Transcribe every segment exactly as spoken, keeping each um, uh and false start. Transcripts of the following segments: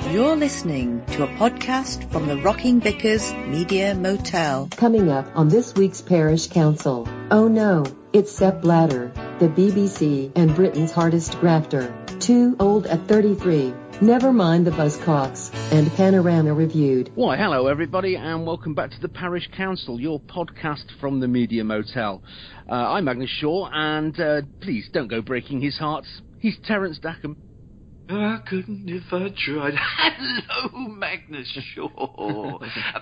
You're listening to a podcast from the Rocking Vickers Media Motel. Coming up on this week's Parish Council. Oh no, it's Sepp Blatter, the B B C and Britain's hardest grafter. Too old at thirty-three. Never mind the Buzzcocks. And Panorama Reviewed. Why, hello everybody, and welcome back to the Parish Council, your podcast from the Media Motel. Uh, I'm Magnus Shaw, and uh, please don't go breaking his hearts. He's Terence Dackham. I couldn't if I tried. Hello, Magnus Shaw.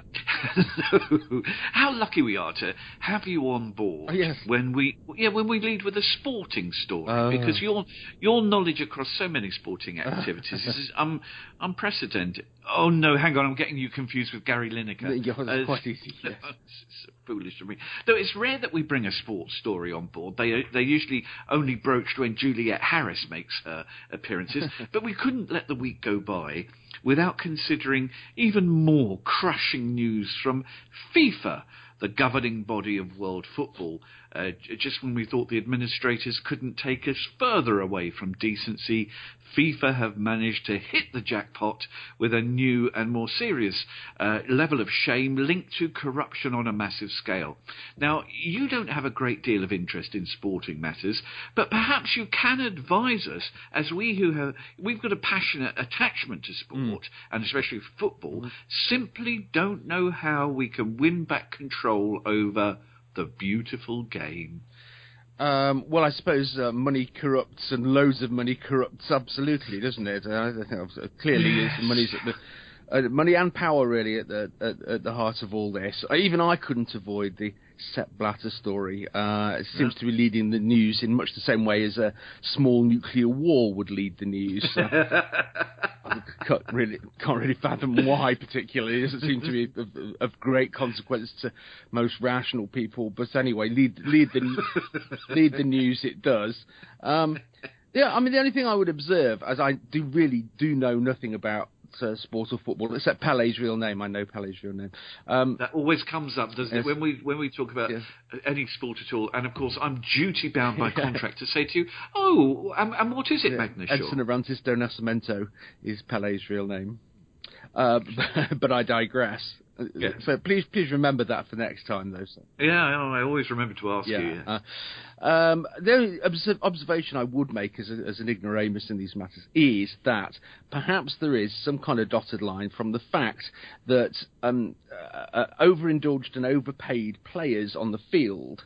Hello. How lucky we are to have you on board. Oh, yes. when we yeah when we lead with a sporting story, Oh. because your your knowledge across so many sporting activities is um, unprecedented. Oh no, hang on, I'm getting you confused with Gary Lineker. Yeah, that's Uh, quite easy. Yes. It's foolish of me. Though it's rare that we bring a sports story on board. They they're usually only broached when Juliet Harris makes her appearances. But we couldn't let the week go by without considering even more crushing news from FIFA, the governing body of world football, uh, just when we thought the administrators couldn't take us further away from decency. FIFA have managed to hit the jackpot with a new and more serious uh, level of shame linked to corruption on a massive scale. Now, you don't have a great deal of interest in sporting matters, but perhaps you can advise us, as we who have, we've got a passionate attachment to sport, mm. and especially football, mm. simply don't know how we can win back control over the beautiful game. Um, well, I suppose uh, money corrupts, and loads of money corrupts, absolutely, doesn't it? Uh, I think uh, clearly, yes. money's at the, uh, money and power really at the at, at the heart of all this. Even I couldn't avoid the Sepp Blatter story. Uh, it seems yeah. to be leading the news in much the same way as a small nuclear war would lead the news. Uh, I can't really, can't really fathom why particularly. It doesn't seem to be of, of great consequence to most rational people. But anyway, lead lead the lead the news it does. Um, yeah, I mean the only thing I would observe, as I do really do know nothing about Uh, sport or football, except Pele's real name. I know Pele's real name. Um, that always comes up, doesn't yes. it, when we when we talk about yes. any sport at all? And of course, I'm duty bound by contract to say to you, oh, and, and what is it, yeah. Magnus? Edson Arantes do Nascimento is Pele's real name. Uh, but I digress. Yeah. So please, please remember that for next time, though. So. Yeah, I always remember to ask yeah. you. Uh, um, the only obs- observation I would make as, a, as an ignoramus in these matters is that perhaps there is some kind of dotted line from the fact that um, uh, overindulged and overpaid players on the field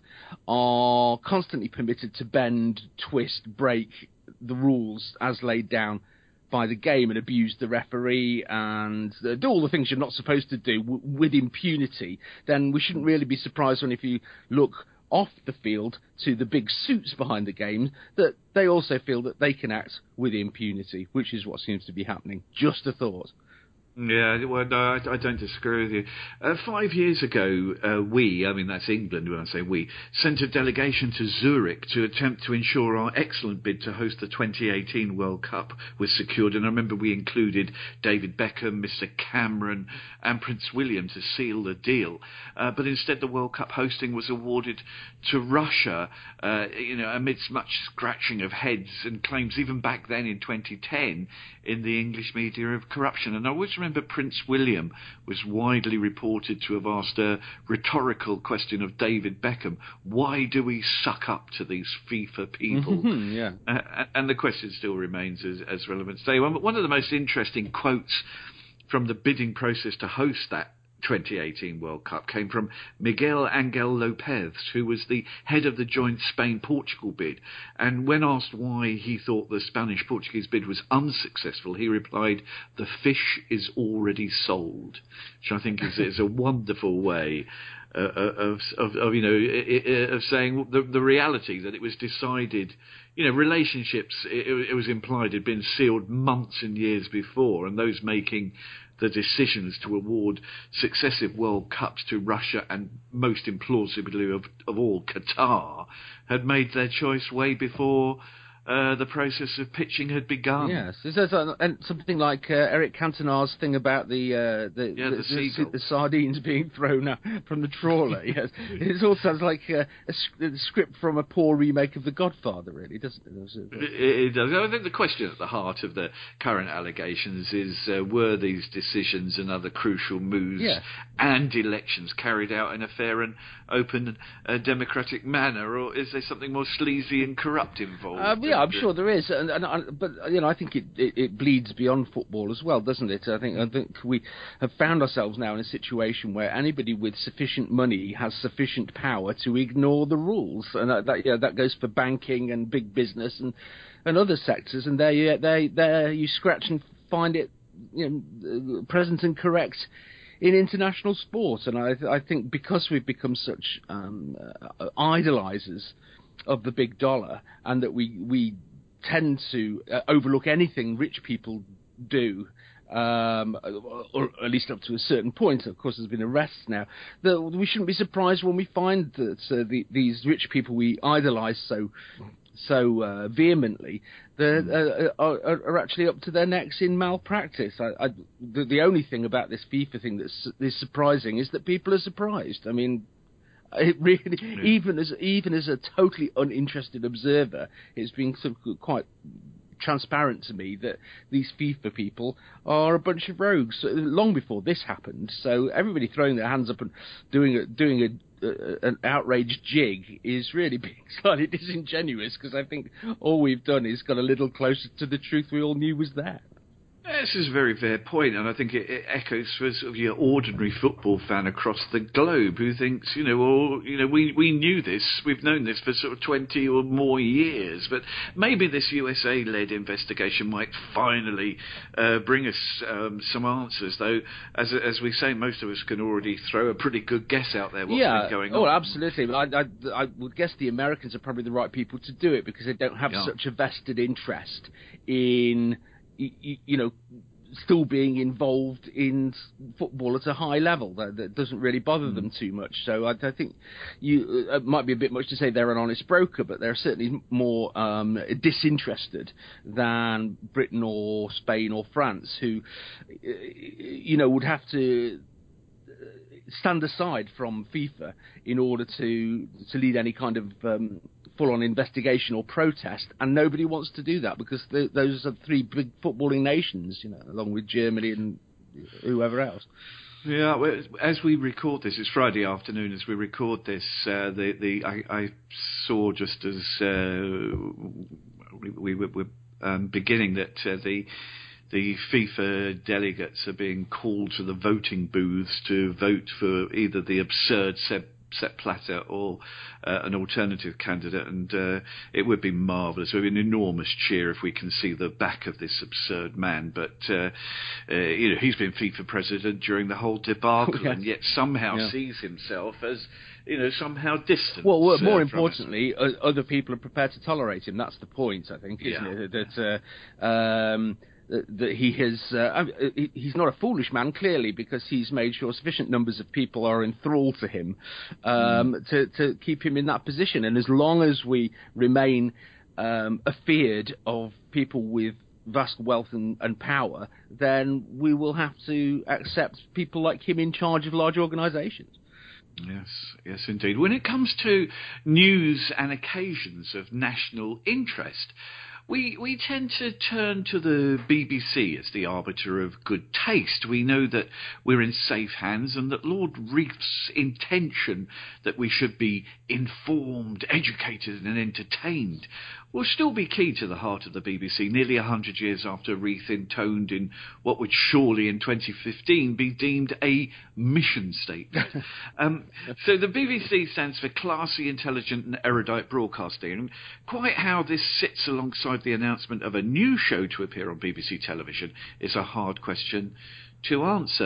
are constantly permitted to bend, twist, break the rules as laid down by the game and abuse the referee and uh, do all the things you're not supposed to do w- with impunity, then we shouldn't really be surprised when if you look off the field to the big suits behind the game that they also feel that they can act with impunity, which is what seems to be happening. Just a thought. Yeah, well, no, I, I don't disagree with you. Uh, five years ago, uh, we, I mean, that's England when I say we, sent a delegation to Zurich to attempt to ensure our excellent bid to host the twenty eighteen World Cup was secured. And I remember we included David Beckham, Mister Cameron, and Prince William to seal the deal. Uh, but instead, the World Cup hosting was awarded to Russia, uh, you know, amidst much scratching of heads and claims, even back then in twenty ten, in the English media of corruption. And I always remember Prince William was widely reported to have asked a rhetorical question of David Beckham: why do we suck up to these FIFA people? Mm-hmm, yeah. Uh, and the question still remains as, as relevant today. One of the most interesting quotes from the bidding process to host that twenty eighteen World Cup came from Miguel Angel Lopez, who was the head of the joint Spain-Portugal bid. And when asked why he thought the Spanish-Portuguese bid was unsuccessful, he replied, "The fish is already sold," which I think is, is a wonderful way uh, of, of, of, you know, of saying the, the reality that it was decided. You know, relationships, it, it was implied, had been sealed months and years before, and those making the decisions to award successive World Cups to Russia and, most implausibly of, of all, Qatar, had made their choice way before uh, the process of pitching had begun. Yes, there's a, and something like uh, Eric Cantona's thing about the uh, the, yeah, the, the, the, the sardines being thrown out from the trawler. Yes, it all sounds like uh, a, a script from a poor remake of The Godfather, really, doesn't it? It, it does. I think the question at the heart of the current allegations is: uh, were these decisions and other crucial moves yeah. and elections carried out in a fair and open, uh, democratic manner, or is there something more sleazy and corrupt involved? Uh, yeah, I'm sure there is, and, and, and but you know, I think it, it, it bleeds beyond football as well, doesn't it? I think I think we have found ourselves now in a situation where anybody with sufficient money has sufficient power to ignore the rules, and that, that yeah, that goes for banking and big business and and other sectors. And there you there there you scratch and find it, you know, present and correct in international sport. And I I think because we've become such um, uh, idolizers of the big dollar, and that we we tend to uh, overlook anything rich people do, um, or at least up to a certain point. Of course, there's been arrests now. That we shouldn't be surprised when we find that uh, the, these rich people we idolise so so uh, vehemently, that uh, are, are actually up to their necks in malpractice. I, I, the, the only thing about this FIFA thing that's is surprising is that people are surprised. I mean, it really, yeah. even as even as a totally uninterested observer, it's been sort of quite transparent to me that these FIFA people are a bunch of rogues long before this happened. So everybody throwing their hands up and doing a, doing a, a, an outraged jig is really being slightly disingenuous, because I think all we've done is got a little closer to the truth we all knew was there. This is a very fair point, and I think it, it echoes for sort of your ordinary football fan across the globe who thinks, you know, well, you know, we, we knew this, we've known this for sort of twenty or more years, but maybe this U S A-led investigation might finally uh, bring us um, some answers, though, as as we say, most of us can already throw a pretty good guess out there what's yeah. been going oh, on. Oh, absolutely. But I, I, I would guess the Americans are probably the right people to do it, because they don't have yeah. such a vested interest in... You, you know, still being involved in football at a high level. That, that doesn't really bother mm. them too much. So I, I think you it might be a bit much to say they're an honest broker, but they're certainly more um, disinterested than Britain or Spain or France, who, you know, would have to stand aside from FIFA in order to to lead any kind of um, full-on investigation or protest, and nobody wants to do that, because the, those are three big footballing nations, you know, along with Germany and whoever else. Yeah, well, as we record this, it's Friday afternoon. As we record this, uh, the the I, I saw just as uh, we, we were um, beginning that uh, the. The FIFA delegates are being called to the voting booths to vote for either the absurd Sepp, Sepp Blatter or uh, an alternative candidate, and uh, it would be marvellous. It would be an enormous cheer if we can see the back of this absurd man. But uh, uh, you know, he's been FIFA president during the whole debacle, yes. and yet somehow yeah. sees himself as, you know, somehow distant. Well, well more uh, importantly, uh, other people are prepared to tolerate him. That's the point, I think, isn't yeah. it? That. Uh, um, that he has, uh, he's not a foolish man, clearly, because he's made sure sufficient numbers of people are enthralled to him um, mm. to, to keep him in that position. And as long as we remain um, afeared of people with vast wealth and, and power, then we will have to accept people like him in charge of large organisations. Yes, yes, indeed. When it comes to news and occasions of national interest, We we tend to turn to the B B C as the arbiter of good taste. We know that we're in safe hands, and that Lord Reith's intention that we should be informed, educated and entertained will still be key to the heart of the B B C, nearly a hundred years after Reith intoned in what would surely in twenty fifteen be deemed a mission statement. um, so the B B C stands for Classy, Intelligent and Erudite Broadcasting. And quite how this sits alongside the announcement of a new show to appear on B B C television is a hard question to answer.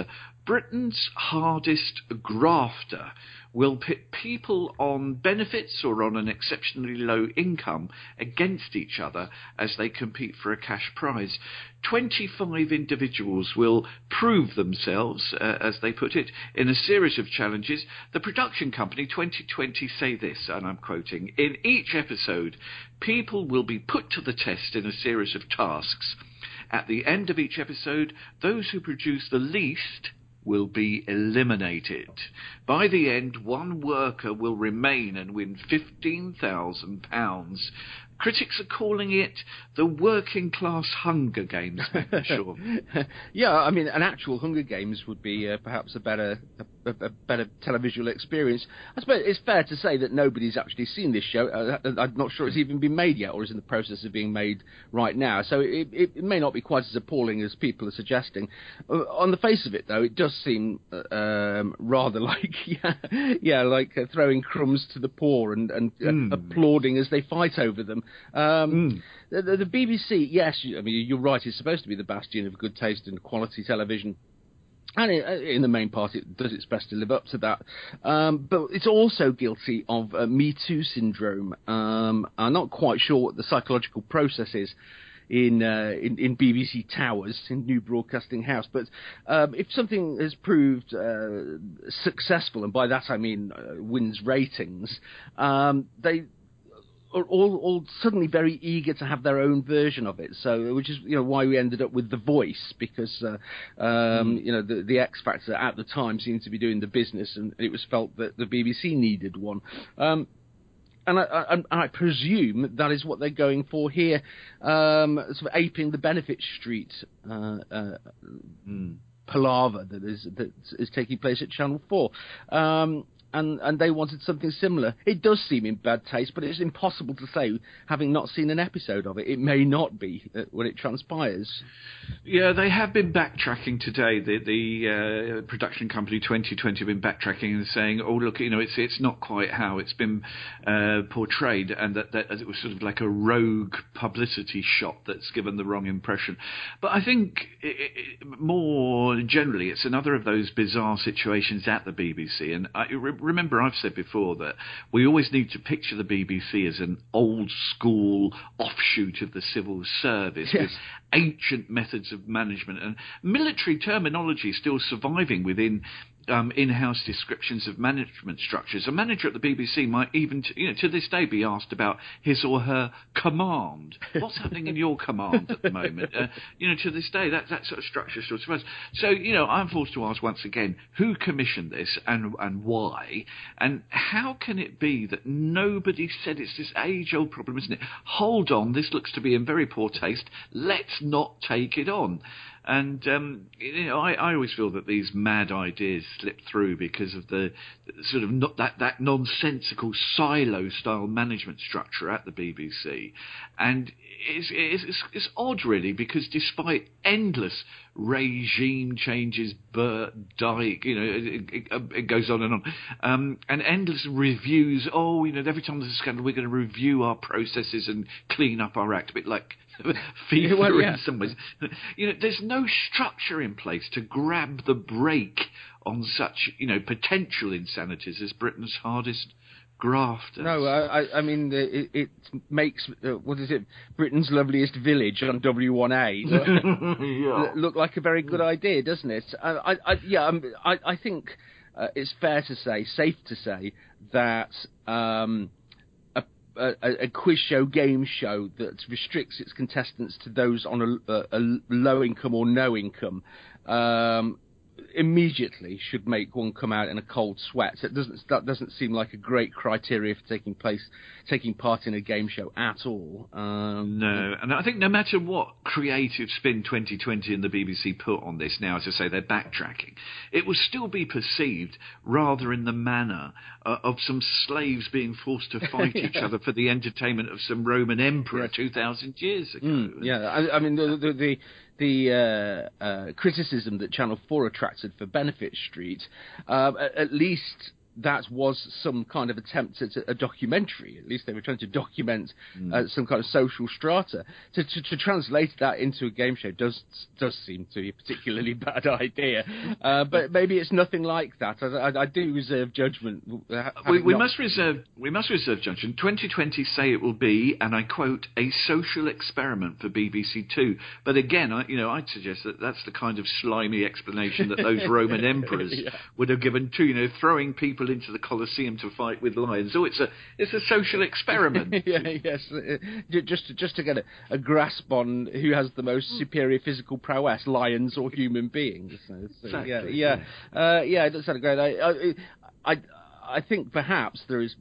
Britain's hardest grafter will pit people on benefits or on an exceptionally low income against each other as they compete for a cash prize. twenty-five individuals will prove themselves, uh, as they put it, in a series of challenges. The production company twenty twenty say this, and I'm quoting, "In each episode, people will be put to the test in a series of tasks. At the end of each episode, those who produce the least will be eliminated. By the end, one worker will remain and win fifteen thousand pounds. Critics are calling it the working class Hunger Games, sure. Yeah, I mean, an actual Hunger Games would be uh, perhaps a better a, a better televisual experience. I suppose it's fair to say that nobody's actually seen this show. Uh, I'm not sure it's even been made yet, or is in the process of being made right now. So it, it, it may not be quite as appalling as people are suggesting. Uh, on the face of it, though, it does seem uh, um, rather like yeah, yeah, like uh, throwing crumbs to the poor and, and uh, mm. applauding as they fight over them. Um, mm. the, the B B C, yes, I mean, you're right, it's supposed to be the bastion of good taste and quality television. And it, in the main part, it does its best to live up to that. Um, but it's also guilty of uh, Me Too syndrome. Um, I'm not quite sure what the psychological process is in, uh, in in B B C Towers, in New Broadcasting House. But um, if something has proved uh, successful, and by that I mean uh, wins ratings, um, they... Are all, all suddenly very eager to have their own version of it. So, which is you know why we ended up with The Voice, because uh, um, mm. you know the, the X Factor at the time seemed to be doing the business, and it was felt that the B B C needed one. Um, and I, I, I presume that is what they're going for here, um, sort of aping the Benefit Street uh, uh, mm. palaver that is that is taking place at Channel Four. Um, And, and they wanted something similar. It does seem in bad taste, but it's impossible to say, having not seen an episode of it. It may not be uh, when it transpires. Yeah, they have been backtracking today. The, the uh, production company twenty twenty have been backtracking and saying, oh, look, you know, it's it's not quite how it's been uh, portrayed, and that, that it was sort of like a rogue publicity shot that's given the wrong impression. But I think it, it, more generally, it's another of those bizarre situations at the B B C, and I remember I've said before that we always need to picture the B B C as an old school offshoot of the civil service, yes, with ancient methods of management and military terminology still surviving within Um, in-house descriptions of management structures. A manager at the B B C might even, t- you know, to this day be asked about his or her command. What's happening in your command at the moment? Uh, you know, to this day, that, that sort of structure still survives. So, you know, I'm forced to ask once again, who commissioned this and and why? And how can it be that nobody said it's this age-old problem, isn't it? Hold on, this looks to be in very poor taste. Let's not take it on. And, um, you know, I, I always feel that these mad ideas slip through because of the sort of not that, that nonsensical silo-style management structure at the B B C. And it's, it's, it's odd, really, because despite endless regime changes, Bert, Dyke, you know, it, it, it goes on and on, um, and endless reviews. Oh, you know, every time there's a scandal, we're going to review our processes and clean up our act, a bit like FIFA well, yeah. in some ways. You know, there's no structure in place to grab the brake on such, you know, potential insanities as Britain's hardest grafters. No, I, I mean, it, it makes, uh, what is it, Britain's loveliest village on W one A look, yeah. look like a very good idea, doesn't it? I, I, I yeah, I, I think uh, it's fair to say, safe to say, that um, a, a, a quiz show, game show that restricts its contestants to those on a, a, a low income or no income um, immediately should make one come out in a cold sweat. So it doesn't that doesn't seem like a great criteria for taking place, taking part in a game show at all. Um, no, and I think no matter what creative spin twenty twenty and the B B C put on this now, as I say, they're backtracking. It will still be perceived rather in the manner uh, of some slaves being forced to fight yeah. each other for the entertainment of some Roman emperor yes. two thousand years ago. Mm, yeah, I, I mean the the. the the uh, uh, criticism that Channel four attracted for Benefit Street, uh, at, at least that was some kind of attempt at a documentary. At least they were trying to document mm. uh, some kind of social strata. To, to, to translate that into a game show does does seem to be a particularly bad idea. Uh, but maybe it's nothing like that. I, I, I do reserve judgment. We, we not... must reserve we must reserve judgment. twenty twenty say it will be, and I quote, a social experiment for B B C Two. But again, I, you know, I'd suggest that that's the kind of slimy explanation that those Roman emperors yeah. would have given too. You know, throwing people into the Colosseum to fight with lions. Oh, it's a it's a social experiment. yeah, yes, just to, just to get a, a grasp on who has the most superior physical prowess, lions or human beings. So, so, exactly. Yeah, yeah, uh, yeah. It does sound great. I, I, I think perhaps there is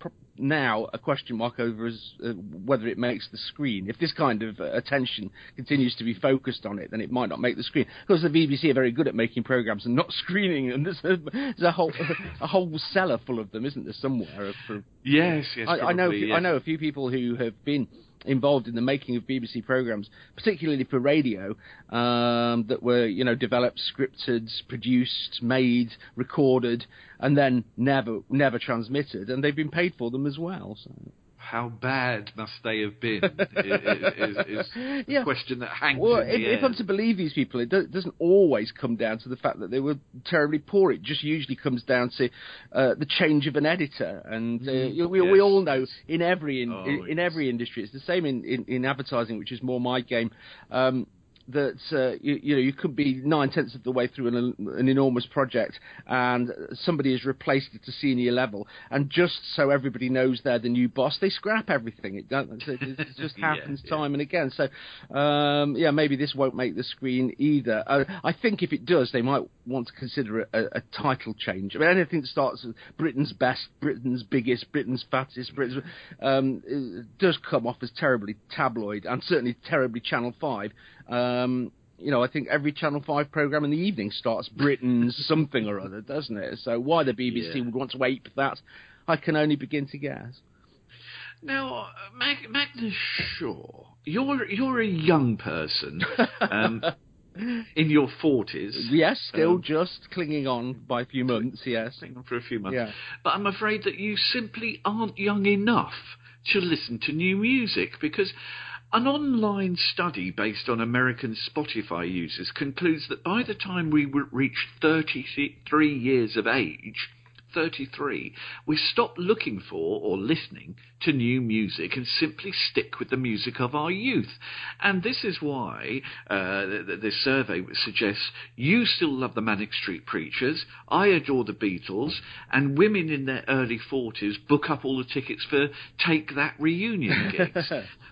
now a question mark over as, uh, whether it makes the screen. If this kind of uh, attention continues to be focused on it, then it might not make the screen. Because the B B C are very good at making programmes and not screening them. There's a, there's a whole a whole cellar full of them, isn't there, somewhere? For, yes, yes. I, probably, I know. yes. I know a few people who have been involved in the making of B B C programmes, particularly for radio, um, that were, you know, developed, scripted, produced, made, recorded, and then never never transmitted, and they've been paid for them as well. So. How bad must they have been? is, is, is the yeah. question that hangs well, in the if, air. if I'm to believe these people, it do, doesn't always come down to the fact that they were terribly poor. It just usually comes down to uh, the change of an editor. And uh, mm, we, yes, we all know yes. in every in, oh, in, in yes. every industry, it's the same in, in, in advertising, which is more my game. Um, that uh, you, you know you could be nine tenths of the way through an, an enormous project, and somebody is replaced at a senior level, and just so everybody knows they're the new boss, they scrap everything. It, it just happens yeah, time yeah. and again. So um, yeah, maybe this won't make the screen either. Uh, I think if it does, they might want to consider a, a title change. I mean, anything that starts with Britain's best, Britain's biggest, Britain's fattest, Britain's um, it does come off as terribly tabloid and certainly terribly Channel five. Um, you know, I think every Channel five programme in the evening starts Britain's something or other, doesn't it? So why the B B C yeah. would want to ape that, I can only begin to guess. Now, Mag- Magnus Shaw, you're you're a young person, um, in your forties. Yes, still um, just clinging on by a few months. Yes, clinging on for a few months. Yeah. But I'm afraid that you simply aren't young enough to listen to new music, because an online study based on American Spotify users concludes that by the time we reach thirty-three years of age, thirty-three, we stop looking for or listening to new music and simply stick with the music of our youth. And this is why uh, this survey suggests you still love the Manic Street Preachers, I adore the Beatles, and women in their early forties book up all the tickets for Take That reunion gigs.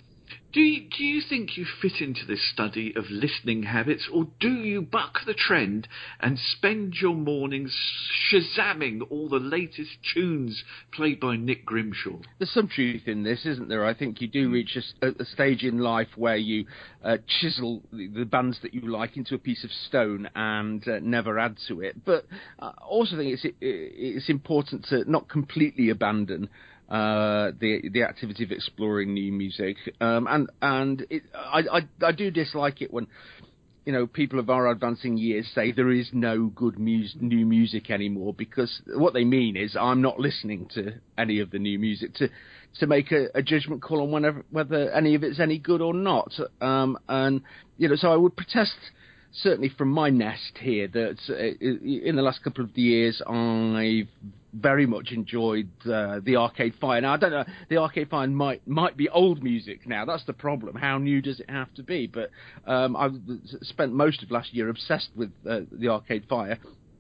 Do you, do you think you fit into this study of listening habits, or do you buck the trend and spend your mornings shazamming all the latest tunes played by Nick Grimshaw? There's some truth in this, isn't there? I think you do reach a, a stage in life where you uh, chisel the, the bands that you like into a piece of stone and uh, never add to it. But I also think it's, it, it's important to not completely abandon Uh, the the activity of exploring new music, um, and and it, I, I I do dislike it when, you know, people of our advancing years say there is no good mus- new music anymore, because what they mean is I'm not listening to any of the new music to to make a, a judgment call on whenever, whether any of it's any good or not, um, and you know, so I would protest. Certainly from my nest here, that uh, in the last couple of years I've very much enjoyed uh, the Arcade Fire. Now, I don't know, the Arcade Fire might might be old music now. That's the problem. How new does it have to be? But um, I've spent most of last year obsessed with uh, the Arcade Fire,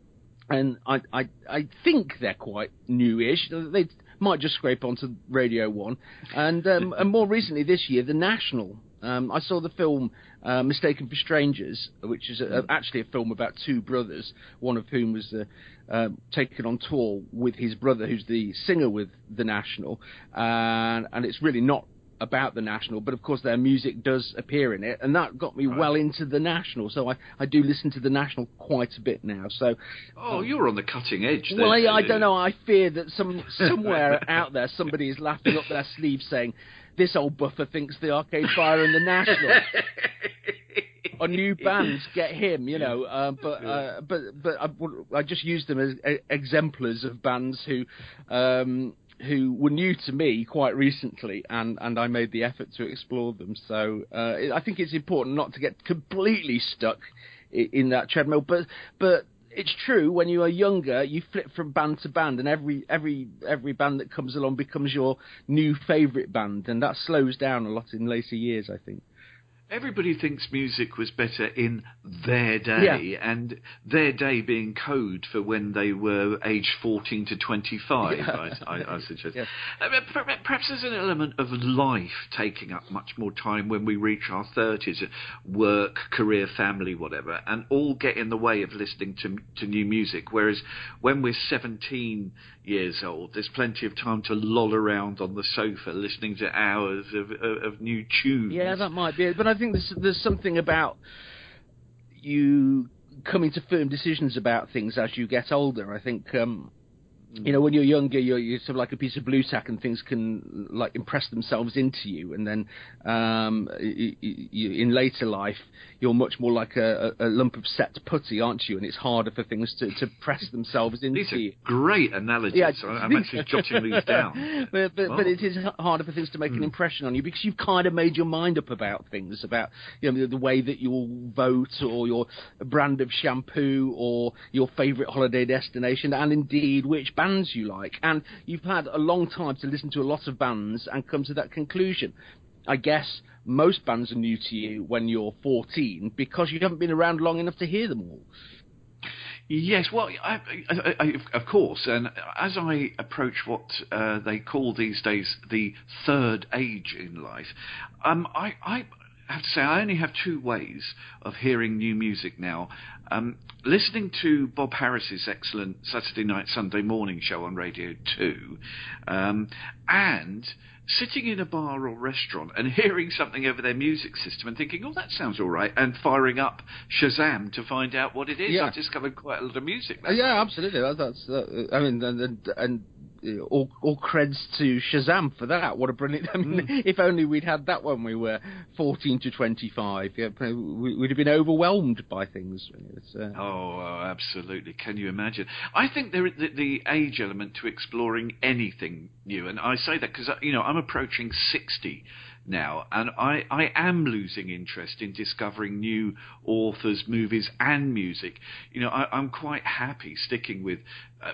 and I, I I think they're quite newish. They might just scrape onto Radio One, and um, and more recently this year, the National. Um, I saw the film uh, Mistaken for Strangers, which is a, actually a film about two brothers, one of whom was uh, uh, taken on tour with his brother, who's the singer with The National, and, and it's really not about The National, but of course their music does appear in it, and that got me right. well into The National, so I, I do listen to The National quite a bit now. So, oh, um, you're on the cutting edge then. Well, I, I don't know, I fear that some somewhere out there somebody is laughing up their sleeve saying, this old buffer thinks the Arcade Fire and The National. a new band, get him, you know. Uh, but uh, but but I, I just used them as uh, exemplars of bands who um, who were new to me quite recently, and, and I made the effort to explore them. So uh, I think it's important not to get completely stuck in, in that treadmill. But but it's true, when you are younger, you flip from band to band, and every every every band that comes along becomes your new favourite band, and that slows down a lot in later years, I think. Everybody thinks music was better in their day, Yeah. and their day being code for when they were aged fourteen to twenty-five, Yeah. I, I, I suggest. Yes. Uh, Perhaps there's an element of life taking up much more time when we reach our thirties, work, career, family, whatever, and all get in the way of listening to, to new music, whereas when we're seventeen years old, there's plenty of time to loll around on the sofa listening to hours of, of, of new tunes. Yeah, that might be it. But I think there's, there's something about you coming to firm decisions about things as you get older. I think, um, you know, when you're younger, you're, you're sort of like a piece of blue tack, and things can like impress themselves into you. And then um, you, you, in later life, you're much more like a, a lump of set putty, aren't you? And it's harder for things to, to press themselves into These are you. great analogies. Yeah. I'm actually jotting these down. but but, Oh. but it is harder for things to make mm. an impression on you, because you've kind of made your mind up about things, about, you know, the, the way that you'll vote, or your brand of shampoo, or your favourite holiday destination, and indeed which bands you like. And you've had a long time to listen to a lot of bands and come to that conclusion. I guess most bands are new to you when you're fourteen, because you haven't been around long enough to hear them all. Yes, well, I, I, I, of course, and as I approach what uh, they call these days the third age in life, um, I, I have to say I only have two ways of hearing new music now. Um, listening to Bob Harris's excellent Saturday Night, Sunday Morning show on Radio two, um, and sitting in a bar or restaurant and hearing something over their music system and thinking, oh, that sounds all right, and firing up Shazam to find out what it is. Yeah. I've discovered quite a lot of music. Uh, yeah, absolutely. That, that's. Uh, I mean, and, and, and uh, all, all creds to Shazam for that. What a brilliant! I mean, mm. if only we'd had that when we were fourteen to twenty-five. Yeah, we'd have been overwhelmed by things. It's, uh... oh, oh, absolutely. Can you imagine? I think there the, the age element to exploring anything new, and I say that because you know I'm approaching sixty now, and I, I am losing interest in discovering new authors, movies, and music. You know, I, I'm quite happy sticking with uh,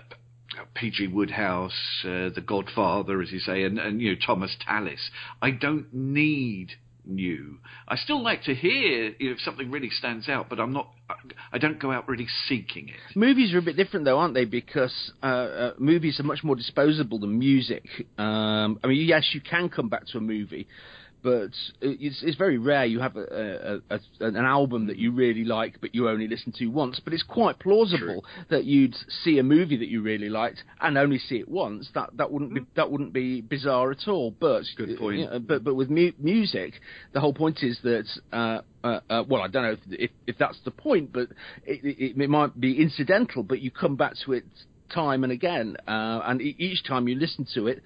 P G Wodehouse, uh, The Godfather, as you say, and, and you know Thomas Tallis. I don't need new. I still like to hear you know, if something really stands out, but I'm not. I don't go out really seeking it. Movies are a bit different, though, aren't they? Because uh, uh, movies are much more disposable than music. Um, I mean, yes, you can come back to a movie, but it's, it's very rare you have a, a, a, an album that you really like, but you only listen to once. But it's quite plausible True. that you'd see a movie that you really liked and only see it once. That that wouldn't mm. be that wouldn't be bizarre at all. But good point. You know, but but with mu- music, the whole point is that. Uh, Uh, uh, well, I don't know if, if if that's the point, but it, it, it might be incidental. But you come back to it time and again, uh, and e- each time you listen to it,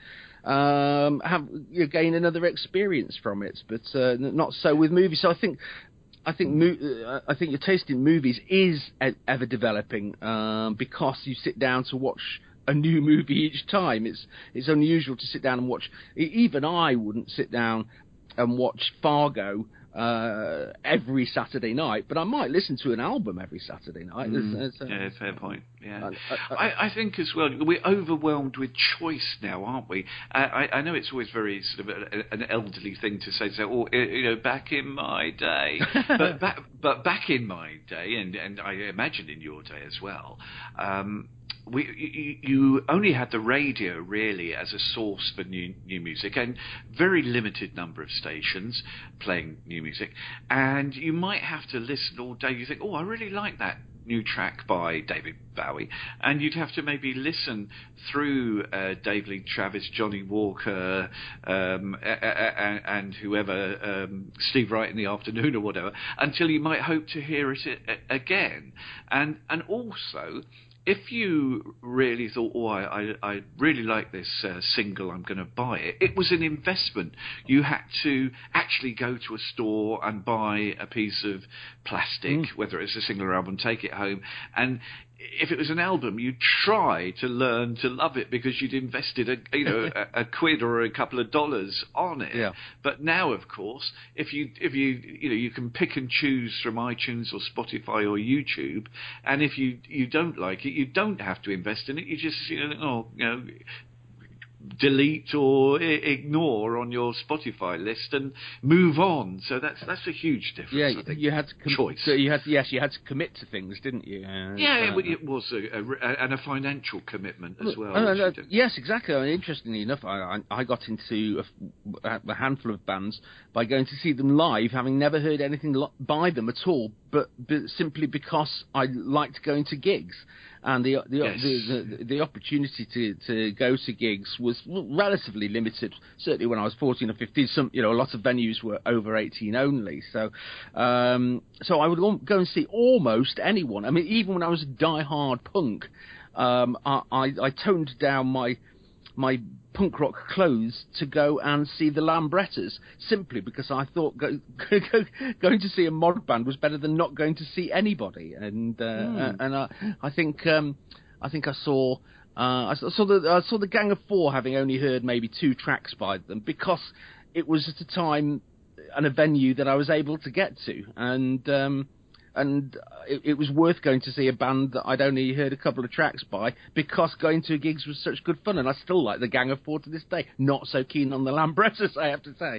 um, have you gain another experience from it. But uh, not so with movies. So I think. I think mo- I think your taste in movies is ever developing um, because you sit down to watch a new movie each time. It's it's unusual to sit down and watch. Even I wouldn't sit down and watch Fargo uh, every Saturday night, but I might listen to an album every Saturday night. Mm. It's, it's, yeah, fair point. Yeah, I, I, I, I think as well we're overwhelmed with choice now, aren't we? I, I know it's always very sort of a, an elderly thing to say, say, oh, you know, back in my day, but back, but back in my day, and and I imagine in your day as well. Um, We, you, you only had the radio really as a source for new new music, and very limited number of stations playing new music, and you might have to listen all day. You think, oh, I really like that new track by David Bowie, and you'd have to maybe listen through uh, Dave Lee Travis, Johnny Walker, um, a, a, a, and whoever, um, Steve Wright in the Afternoon or whatever, until you might hope to hear it a, a, again, and and also. if you really thought, oh, I, I, I really like this uh, single, I'm going to buy it, it was an investment. You had to actually go to a store and buy a piece of plastic, mm. whether it's a single or album, take it home. And if it was an album, you'd try to learn to love it because you'd invested a you know a, a quid or a couple of dollars on it. Yeah. But now, of course, if you if you you know you can pick and choose from iTunes or Spotify or YouTube, and if you you don't like it, you don't have to invest in it. You just you know oh you know. delete or I- ignore on your Spotify list and move on. So that's that's a huge difference. Yeah, I think. you had to com- choice. So you had to, yes, you had to commit to things, didn't you? Uh, yeah, uh, it, it was a, a, and a financial commitment as well. Uh, uh, yes, exactly. I mean, interestingly enough, I, I, I got into a, a handful of bands by going to see them live, having never heard anything lo- by them at all, but, but simply because I liked going to gigs. And the the, yes. the the the opportunity to, to go to gigs was relatively limited. Certainly when I was fourteen or fifteen, some you know a lot of venues were over eighteen only. So um, so I would go and see almost anyone. I mean, even when I was a die-hard punk, um, I, I I toned down my my punk rock clothes to go and see the Lambrettas, simply because I thought go, go, go, going to see a mod band was better than not going to see anybody. And uh, mm. and I, I think um, I think I saw uh, I saw the I saw the Gang of Four, having only heard maybe two tracks by them, because it was at a time and a venue that I was able to get to, and um, and it, it was worth going to see a band that I'd only heard a couple of tracks by, because going to gigs was such good fun. And I still like the Gang of Four to this day. Not so keen on the Lambrettas, I have to say.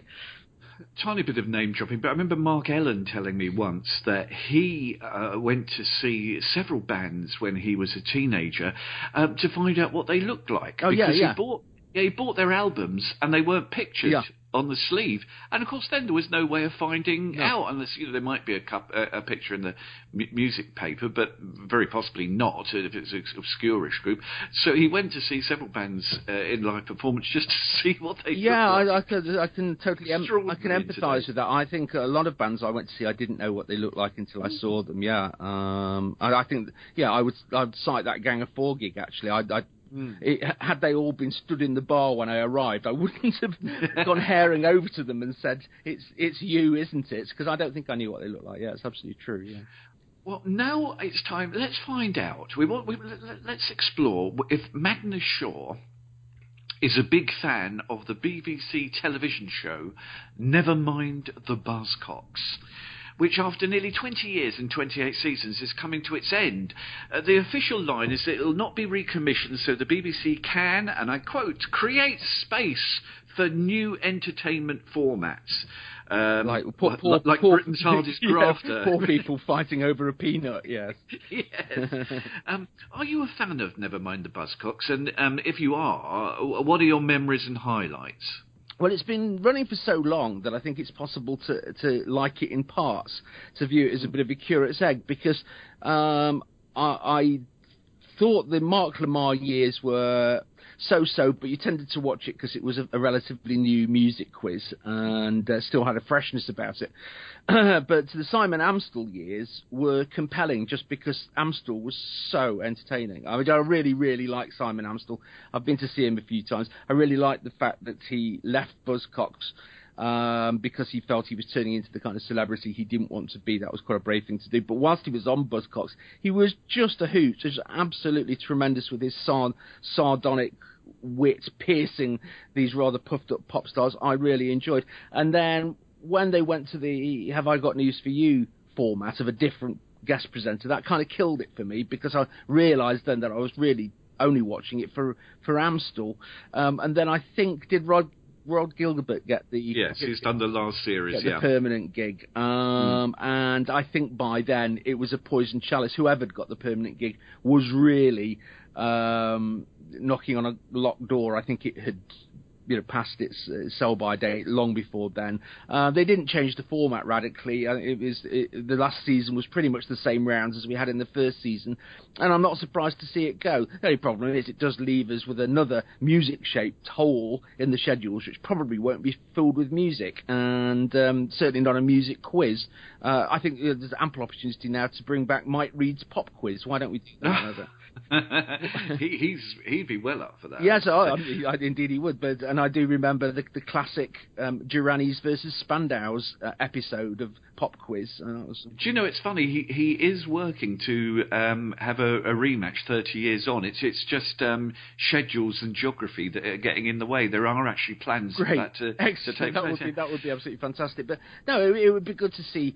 Tiny bit of name dropping, but I remember Mark Ellen telling me once that he uh, went to see several bands when he was a teenager uh, to find out what they looked like. Oh, because yeah, yeah. He bought, yeah, he bought their albums and they weren't pictured. Yeah. on the sleeve, and of course then there was no way of finding no. out, unless you know there might be a, cup, a, a picture in the m- music paper, but very possibly not if it's an obscure-ish group. So he went to see several bands uh, in live performance just to see what they yeah looked like. I, I, can, I can totally em- I can empathise with that. I think a lot of bands I went to see, I didn't know what they looked like until I saw them. Yeah um I, I think yeah I would I'd cite that Gang of Four gig actually. I, I Mm. It, had they all been stood in the bar when I arrived, I wouldn't have gone herring over to them and said, "It's it's you, isn't it?" Because I don't think I knew what they looked like. Yeah, it's absolutely true. Yeah. Well, now it's time. Let's find out. We want. We, let's explore if Magnus Shaw is a big fan of the B B C television show Nevermind the Buzzcocks, which after nearly twenty years and twenty-eight seasons is coming to its end. Uh, the official line is that it will not be recommissioned, so the B B C can, and I quote, create space for new entertainment formats. Um, like poor, poor, like, like poor, Britain's Hardest Grafter. Yeah, poor people fighting over a peanut, yes. yes. Um, are you a fan of Nevermind the Buzzcocks? And um, if you are, what are your memories and highlights? Well, it's been running for so long that I think it's possible to to like it in parts, to view it as a bit of a curate's egg, because um, I, I thought the Mark Lamar years were so-so, but you tended to watch it because it was a, a relatively new music quiz and uh, still had a freshness about it. But the Simon Amstell years were compelling just because Amstell was so entertaining. I mean, I really, really like Simon Amstell. I've been to see him a few times. I really like the fact that he left Buzzcocks um, because he felt he was turning into the kind of celebrity he didn't want to be. That was quite a brave thing to do. But whilst he was on Buzzcocks, he was just a hoot. Just absolutely tremendous with his sard- sardonic wit, piercing these rather puffed up pop stars. I really enjoyed. And then when they went to the Have I Got News For You format of a different guest presenter, that kind of killed it for me, because I realised then that I was really only watching it for, for Amstell. Um, and then I think, did Rod Rod Gilbert get the... Yes, get, he's done the last series, get yeah. the permanent gig. Um, mm. And I think by then it was a poison chalice. Whoever had got the permanent gig was really um, knocking on a locked door. I think it had you know, past its uh, sell-by date long before then. Uh, they didn't change the format radically. Uh, it was it, the last season was pretty much the same rounds as we had in the first season, and I'm not surprised to see it go. The only problem is it does leave us with another music-shaped hole in the schedules, which probably won't be filled with music, and um, certainly not a music quiz. Uh, I think uh, there's ample opportunity now to bring back Mike Reed's pop quiz. Why don't we do that? he, he's he'd be well up for that. Yes, I, I, indeed he would. But and I do remember the, the classic um, Duranis versus Spandau's uh, episode of Pop Quiz. Uh, was... Do you know, it's funny. He he is working to um, have a, a rematch thirty years on. It's it's just um, schedules and geography that are getting in the way. There are actually plans Great. for that to, Excellent. to take that place. Would be, that would be absolutely fantastic. But no, it, it would be good to see.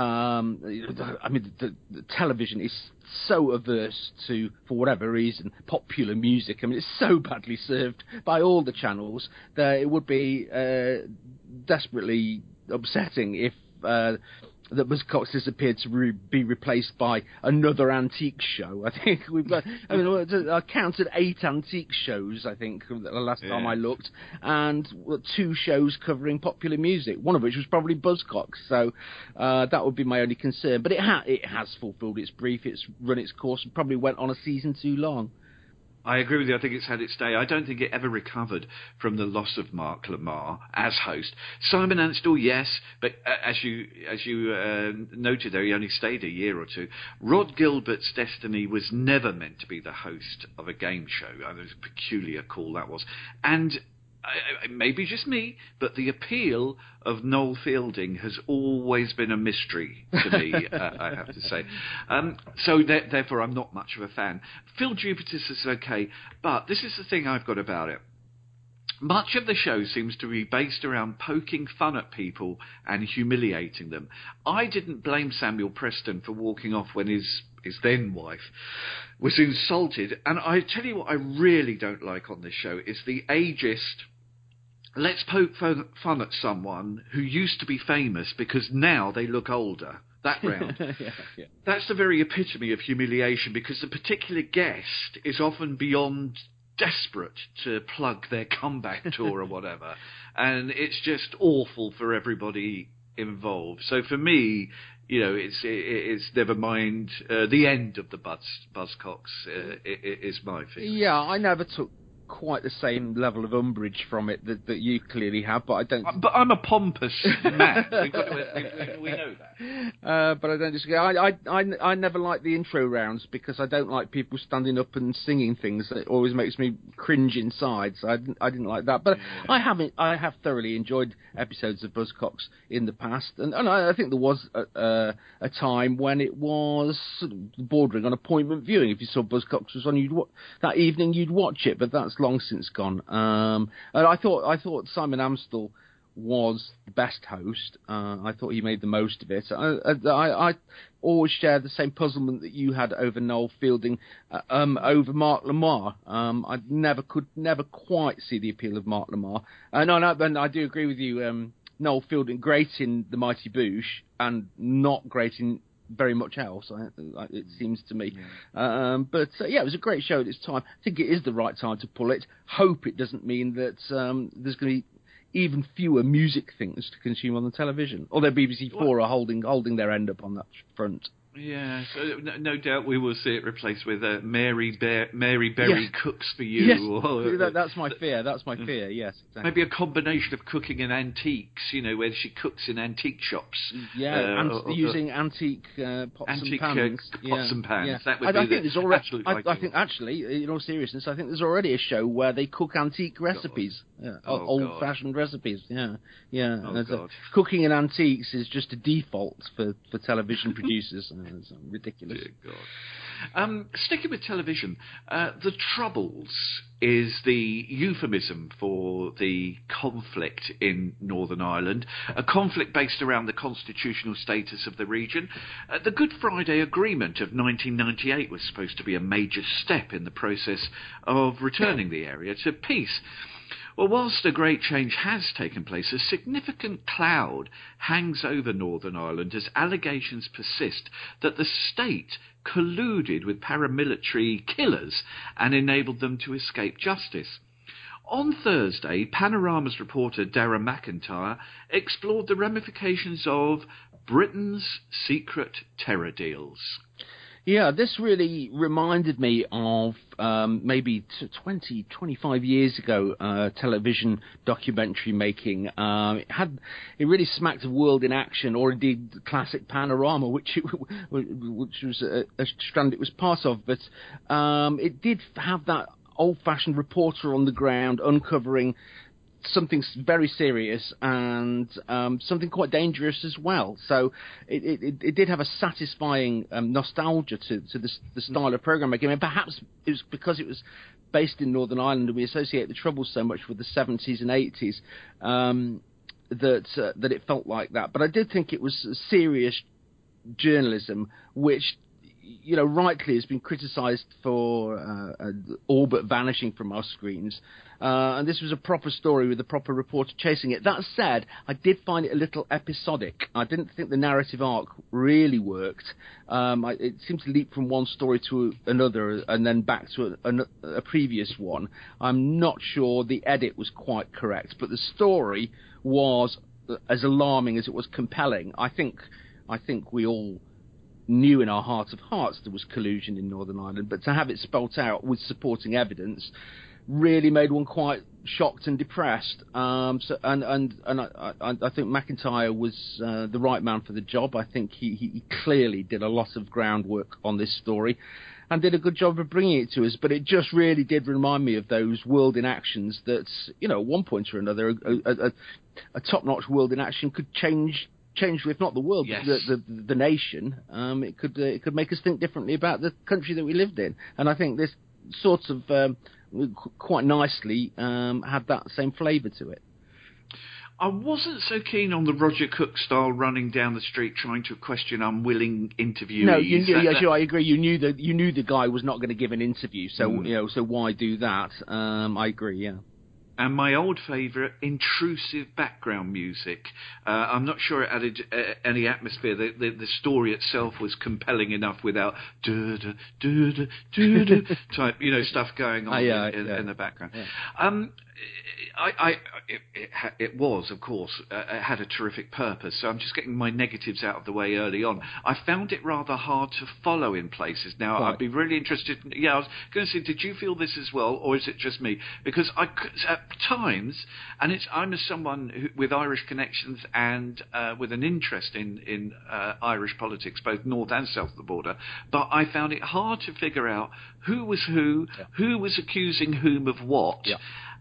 Um, I mean, the, the television is so averse to, for whatever reason, popular music. I mean, it's so badly served by all the channels that it would be uh, desperately upsetting if uh, that Buzzcocks disappeared to re- be replaced by another antique show. I think we've got, I mean, I counted eight antique shows, I think, the last yeah. time I looked, and two shows covering popular music, one of which was probably Buzzcocks. So uh, that would be my only concern. But it, ha- it has fulfilled its brief, it's run its course, and probably went on a season too long. I agree with you. I think it's had its day. I don't think it ever recovered from the loss of Mark Lamar as host. Simon Anstell, yes, but uh, as you as you uh, noted there, he only stayed a year or two. Rod Gilbert's destiny was never meant to be the host of a game show. Uh, it was a peculiar call, that was. And uh, maybe just me, but the appeal of Noel Fielding has always been a mystery to me, uh, I have to say. Um, so th- therefore, I'm not much of a fan. Phil Jupitus is okay, but this is the thing I've got about it. Much of the show seems to be based around poking fun at people and humiliating them. I didn't blame Samuel Preston for walking off when his his then wife was insulted. And I tell you what I really don't like on this show is the ageist, let's poke fun at someone who used to be famous because now they look older. That round. yeah, yeah. That's the very epitome of humiliation, because the particular guest is often beyond desperate to plug their comeback tour or whatever. And it's just awful for everybody involved. So for me, you know, it's it, it's never mind. Uh, the end of the Buzz Buzzcocks uh, is my feeling. Yeah, I never took quite the same level of umbrage from it that, that you clearly have, but I don't. But I'm a pompous man. We've got to, we, we know that. Uh, but I don't disagree. I, I, I, I never like the intro rounds because I don't like people standing up and singing things. It always makes me cringe inside. So I didn't, I didn't like that. But yeah. I haven't. I have thoroughly enjoyed episodes of Buzzcocks in the past, and, and I, I think there was a, a, a time when it was bordering on appointment viewing. If you saw Buzzcocks was on, you'd wa- that evening you'd watch it. But that's long since gone. Um, and I thought I thought Simon Amstell was the best host. Uh, I thought he made the most of it. I, I, I always shared the same puzzlement that you had over Noel Fielding uh, um, over Mark Lamar. Um, I never could never quite see the appeal of Mark Lamar. Uh, no, no, but I do agree with you. Um, Noel Fielding, great in The Mighty Boosh and not great in very much else, it seems to me. Yeah. Um, but uh, yeah, it was a great show at its time. I think it is the right time to pull it. Hope it doesn't mean that um, there's going to be even fewer music things to consume on the television. Although B B C Four are holding holding their end up on that front. Yeah, so no, no doubt we will see it replaced with uh, Mary Bear, Mary Berry yes. Cooks for You. Yes, or, that, that's my fear. That's my fear. Yes, exactly. Maybe a combination of cooking and antiques. You know, where she cooks in antique shops. Yeah, uh, and or, using or, antique uh, pots antique, and pans. Uh, pots yeah. and pans. Yeah. That would I, be I think the there's already. absolute I, I think actually, in all seriousness, I think there's already a show where they cook antique recipes, yeah, oh, old-fashioned recipes. Yeah, yeah. Oh, God. A, cooking in antiques is just a default for, for television producers. It's ridiculous. Dear God. Um, sticking with television, uh, The Troubles is the euphemism for the conflict in Northern Ireland, a conflict based around the constitutional status of the region. Uh, the Good Friday Agreement of nineteen ninety-eight was supposed to be a major step in the process of returning the area to peace. Well, whilst a great change has taken place, a significant cloud hangs over Northern Ireland as allegations persist that the state colluded with paramilitary killers and enabled them to escape justice. On Thursday, Panorama's reporter Darren McIntyre explored the ramifications of Britain's secret terror deals. Yeah, this really reminded me of um, maybe twenty, twenty-five years ago, uh, television documentary making. Um, it had it really smacked of World in Action, or indeed classic Panorama, which it, which was a, a strand it was part of. But um, it did have that old-fashioned reporter on the ground uncovering something very serious and um, something quite dangerous as well. So it, it, it did have a satisfying um, nostalgia to, to the, the style of programme making. And perhaps it was because it was based in Northern Ireland and we associate the Troubles so much with the seventies and eighties um, that uh, that it felt like that. But I did think it was serious journalism, which, you know, rightly has been criticised for uh, uh, all but vanishing from our screens. Uh, and this was a proper story with a proper reporter chasing it. That said, I did find it a little episodic. I didn't think the narrative arc really worked. Um, I, it seemed to leap from one story to another and then back to a, a, a previous one. I'm not sure the edit was quite correct, but the story was as alarming as it was compelling. I think, I think we all knew in our heart of hearts there was collusion in Northern Ireland, but to have it spelt out with supporting evidence really made one quite shocked and depressed. Um, so, and and and I, I, I think McIntyre was uh, the right man for the job. I think he, he clearly did a lot of groundwork on this story and did a good job of bringing it to us. But it just really did remind me of those World in Actions that, you know, at one point or another, a, a, a top-notch World in Action could change. Change, if not the world, yes. the, the the nation. Um, it could uh, it could make us think differently about the country that we lived in, and I think this sort of um, quite nicely um, had that same flavour to it. I wasn't so keen on the Roger Cook style running down the street trying to question unwilling interviewees. No, you knew, that, yeah, that, sure, I agree. You knew that you knew the guy was not going to give an interview, so mm. you know, so why do that? Um, I agree, yeah. And my old favourite, intrusive background music. Uh, I'm not sure it added uh, any atmosphere. The, the, the story itself was compelling enough without duh, duh, duh, duh, duh, duh, type, you know, stuff going on uh, yeah, in, in, yeah. in the background. Yeah. Um, I, I, it, it, it was, of course, uh, it had a terrific purpose. So I'm just getting my negatives out of the way early on. I found it rather hard to follow in places. Now, Right. I'd be really interested. In, yeah, I was going to say, did you feel this as well, or is it just me? Because I could, at times, and it's I'm as someone who, with Irish connections and uh, with an interest in in uh, Irish politics, both north and south of the border, but I found it hard to figure out who was who, yeah. who was accusing whom of what. Yeah.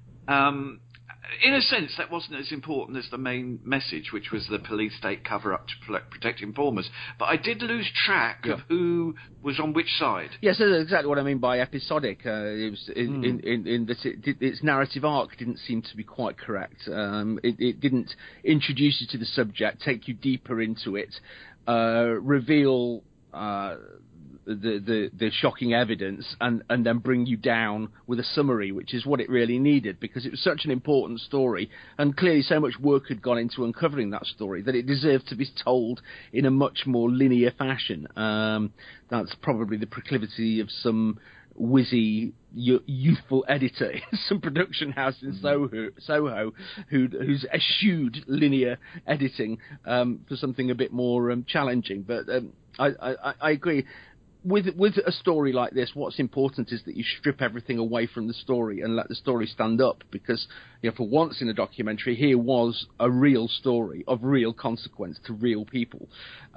Um, in a sense, that wasn't as important as the main message, which was the police state cover-up to protect informers. But I did lose track yeah. of who was on which side. Yes, that's exactly what I mean by episodic. Uh, it was in, Mm. in, in, in that it, its narrative arc didn't seem to be quite correct. Um, it, it didn't introduce you to the subject, take you deeper into it, uh, reveal uh, the, the the shocking evidence, and, and then bring you down with a summary, which is what it really needed, because it was such an important story, and clearly so much work had gone into uncovering that story that it deserved to be told in a much more linear fashion. Um, that's probably the proclivity of some whizzy youthful editor in some production house in Soho, Soho who, who's eschewed linear editing um, for something a bit more um, challenging. But um, I, I, I agree. With with a story like this, what's important is that you strip everything away from the story and let the story stand up, because, you know, for once in a documentary, here was a real story of real consequence to real people.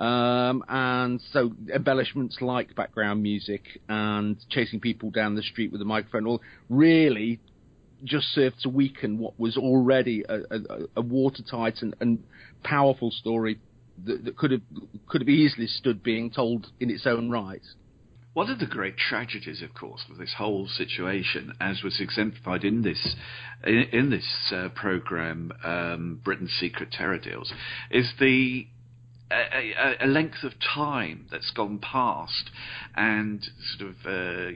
Um, and so embellishments like background music and chasing people down the street with a microphone all really just served to weaken what was already a, a, a watertight and, and powerful story that, that could have could have easily stood being told in its own right. One of the great tragedies, of course, of this whole situation, as was exemplified in this in, in this uh, program, um, Britain's Secret Terror Deals, is the a, a, a length of time that's gone past, and sort of uh,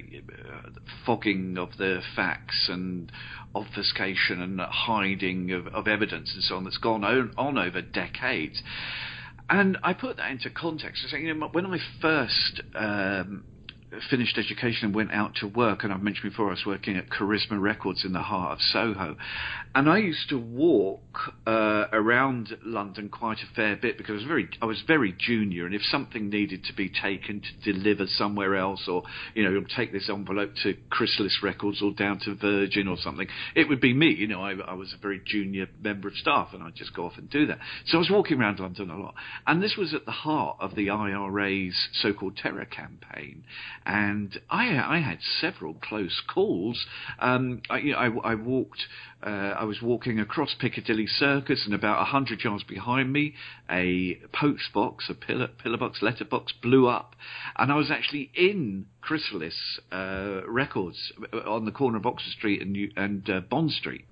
fogging of the facts and obfuscation and hiding of, of evidence and so on that's gone on, on over decades. And I put that into context. So, you know, when I first um, finished education and went out to work, and I've mentioned before I was working at Charisma Records in the heart of Soho, and I used to walk uh, around London quite a fair bit because I was very I was very junior, and if something needed to be taken to deliver somewhere else, or you know, take this envelope to Chrysalis Records or down to Virgin or something, it would be me. You know, I, I was a very junior member of staff, and I'd just go off and do that. So I was walking around London a lot, and this was at the heart of the I R A's so-called terror campaign, and I, I had several close calls. Um, I, you know, I, I walked. Uh, I was walking across Piccadilly Circus, and about a hundred yards behind me, a post box, a pillar, pillar box, letter box blew up, and I was actually in Chrysalis uh, Records on the corner of Oxford Street and, and uh, Bond Street,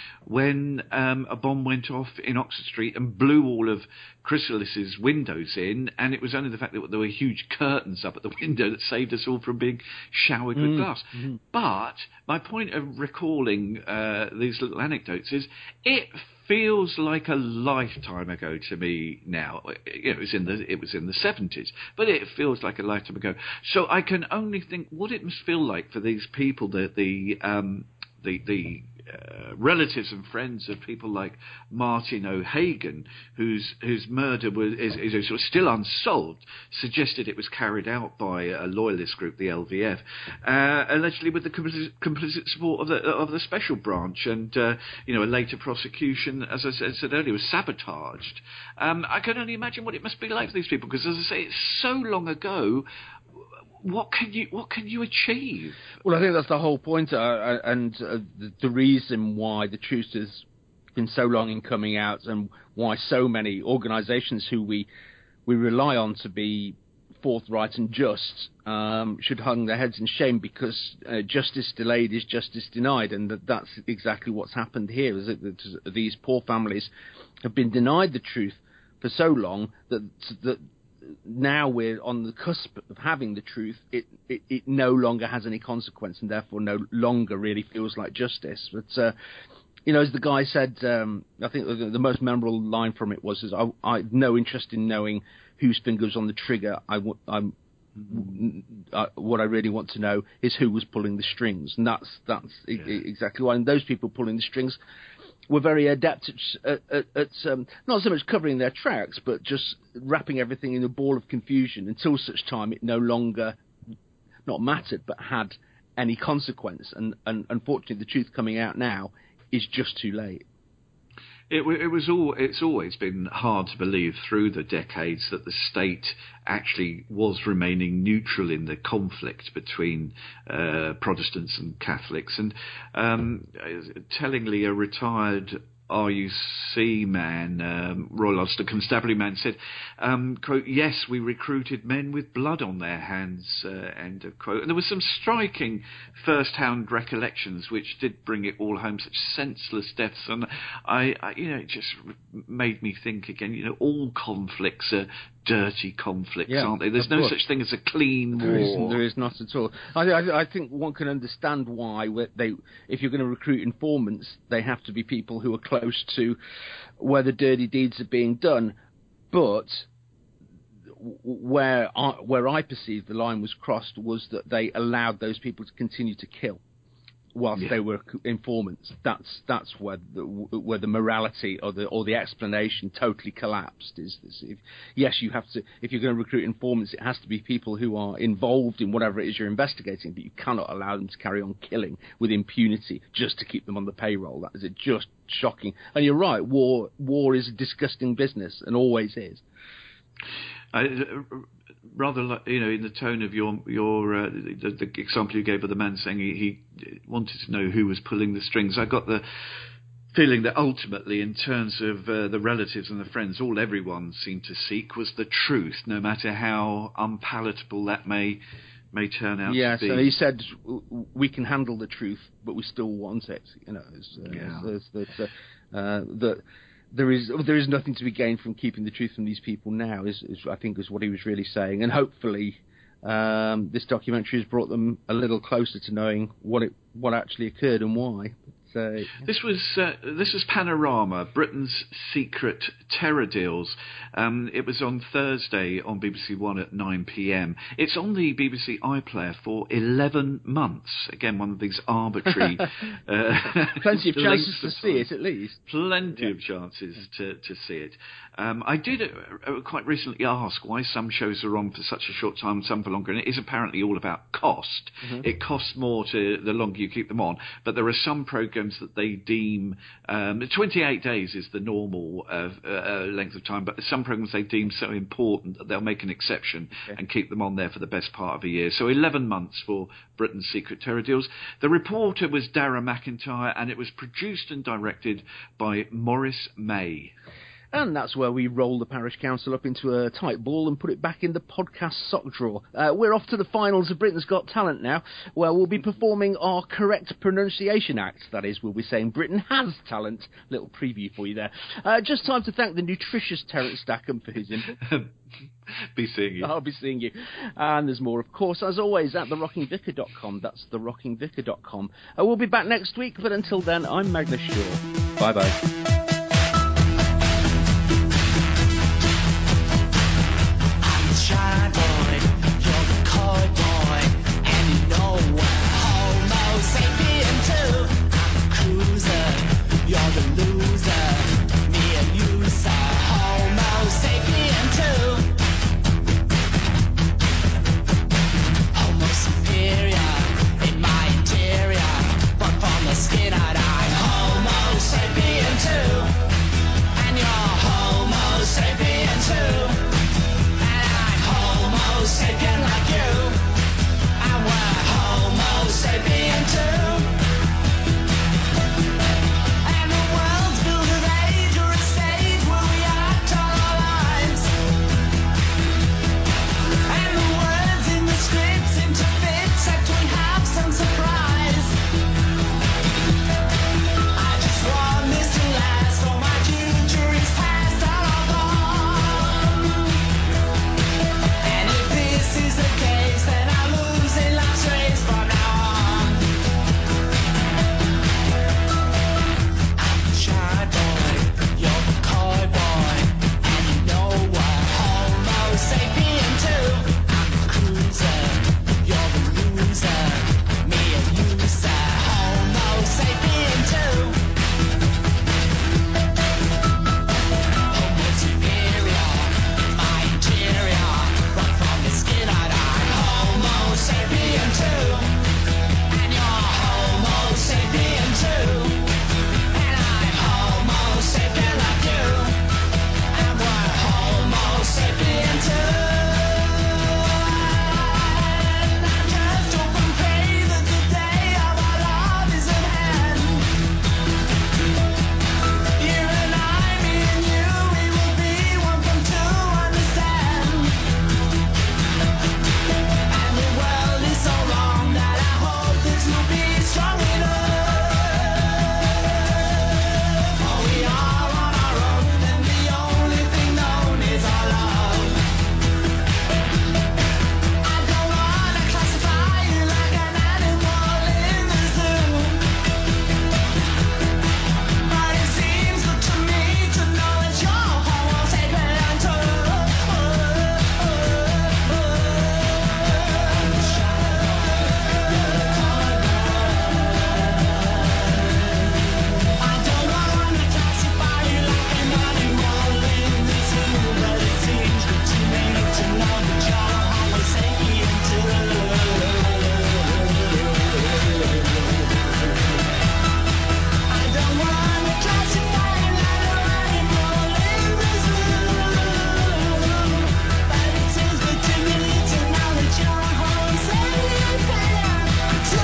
when um, a bomb went off in Oxford Street and blew all of Chrysalis's windows in, and it was only the fact that there were huge curtains up at the window that saved us all from being showered with mm. glass. Mm-hmm. But my point of recalling uh, these little anecdotes is it feels like a lifetime ago to me now. It was in the it was in the seventies, but it feels like a lifetime ago. So I can only think what it must feel like for these people, the the um, the the Uh, relatives and friends of people like Martin O'Hagan, whose whose murder was is, is sort of still unsolved, suggested it was carried out by a loyalist group, the L V F, uh, allegedly with the complicit, complicit support of the of the special branch, and uh, you know, a later prosecution, as I said, said earlier, was sabotaged. Um, I can only imagine what it must be like for these people, because as I say, it's so long ago. What can you what can you achieve? Well, I think that's the whole point, uh, and uh, the, the reason why the truth has been so long in coming out, and why so many organisations who we we rely on to be forthright and just um, should hang their heads in shame, because uh, justice delayed is justice denied, and that, that's exactly what's happened here. Is that, that these poor families have been denied the truth for so long that that. Now we're on the cusp of having the truth. It, it it no longer has any consequence, and therefore no longer really feels like justice. But uh, you know, as the guy said, um, I think the, the most memorable line from it was, "Is I, I have no interest in knowing whose fingers on the trigger. I I'm I, what I really want to know is who was pulling the strings." And that's that's yeah. e- exactly why. And those people pulling the strings were very adept at, at, at um, not so much covering their tracks, but just wrapping everything in a ball of confusion until such time it no longer, not mattered, but had any consequence. And, and unfortunately, the truth coming out now is just too late. It, it was all. It's always been hard to believe through the decades that the state actually was remaining neutral in the conflict between uh, Protestants and Catholics. And um, tellingly, a retired R U C man, um, Royal Ulster Constabulary man, said, um, quote, "Yes, we recruited men with blood on their hands," uh, end of quote. And there were some striking first-hand recollections which did bring it all home, such senseless deaths. And I, I, you know, it just made me think again, you know, all conflicts are dirty conflicts, yeah, aren't they? There's no such thing as a clean war. There isn't, there is not at all. I, I, I think one can understand why they, if you're going to recruit informants, they have to be people who are close to where the dirty deeds are being done. But where I, where I perceived the line was crossed was that they allowed those people to continue to kill whilst yeah. they were informants. That's that's where the where the morality or the or the explanation totally collapsed. Is this, if, yes, you have to, if you're going to recruit informants, it has to be people who are involved in whatever it is you're investigating, but you cannot allow them to carry on killing with impunity just to keep them on the payroll. That is just shocking. And you're right, war war is a disgusting business and always is. I, rather, like, you know, in the tone of your your uh, the, the example you gave of the man saying he, he wanted to know who was pulling the strings, I got the feeling that ultimately, in terms of uh, the relatives and the friends, all everyone seemed to seek was the truth, no matter how unpalatable that may may turn out yeah, to be. Yeah, so he said, we can handle the truth, but we still want it. You know, it's, uh, yeah. it's, it's, it's, uh, uh, the. There is there is nothing to be gained from keeping the truth from these people now, is, is I think is what he was really saying. And hopefully um, this documentary has brought them a little closer to knowing what it what actually occurred and why. So yeah. This was uh, this was Panorama, Britain's secret terror deals. Um, it was on Thursday on B B C One at nine p.m. It's on the B B C iPlayer for eleven months. Again, one of these arbitrary uh, plenty of chances to of see it at least. Plenty yeah. of chances to, to see it. Um, I did uh, quite recently ask why some shows are on for such a short time, some for longer, and it is apparently all about cost. Mm-hmm. It costs more to the longer you keep them on, but there are some programs that they deem um, twenty-eight days is the normal uh, uh, length of time, but some programs they deem so important that they'll make an exception okay. and keep them on there for the best part of a year. So eleven months for Britain's Secret Terror Deals. The reporter was Dara McIntyre, and it was produced and directed by Maurice May. And that's where we roll the parish council up into a tight ball and put it back in the podcast sock drawer. Uh, we're off to the finals of Britain's Got Talent now, where we'll be performing our correct pronunciation act. That is, we'll be saying Britain has talent. Little preview for you there. Uh, just time to thank the nutritious Terence Stackham for his input. Be seeing you. I'll be seeing you. And there's more, of course, as always, at the rocking vicar dot com. That's the rocking vicar dot com. Uh, we'll be back next week, but until then, I'm Magnus Shaw. Bye-bye. Shy boy, you're the coy boy, and you know we're homo sapien too. I'm the cruiser, you're the loser, me and you, sir, homo sapien too. Homo superior, in my interior, but from the skin I'd I'm homo sapien too. And you're homo sapien too. Homo sapien like you, and we're homo sapien too. And the world's built of age or a stage where we act all our lives. And the words in the script seem to fit, except we have some surprise. I just want this to last, all my future is past, all of this is the case, then I lose in life's race from now on. I'm the shy boy, you're the coy boy, and you know we're homo sapien too. I'm the cruiser, you're the loser, me and you, sir, homo sapien too. Homo superior, in my interior, right from the skin I'd I'm homo sapien too. And you're homo sapien too. And I'm homo sapien like you. And we're homo sapien too. And I just hope and pray that the day of our love is at hand. You and I, me and you, we will be one from two, understand. And the world is so wrong that I hope this will be strong enough. For we are on our own, and the only thing known is our love. I don't wanna classify you like an animal in the zoo, but it seems good to me to know that you're homo sapien too. I don't wanna classify you like an animal in the zoo, but it seems good to me to know that you're homo sapien too. I don't wanna classify you like an animal in the zoo, but it seems good to me to know that you're homo sapien too.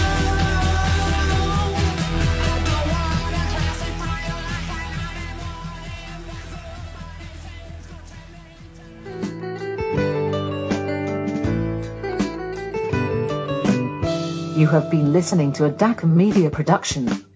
I don't wanna classify you like an animal in the zoo, but it seems good to me to. You have been listening to a D A C M Media production.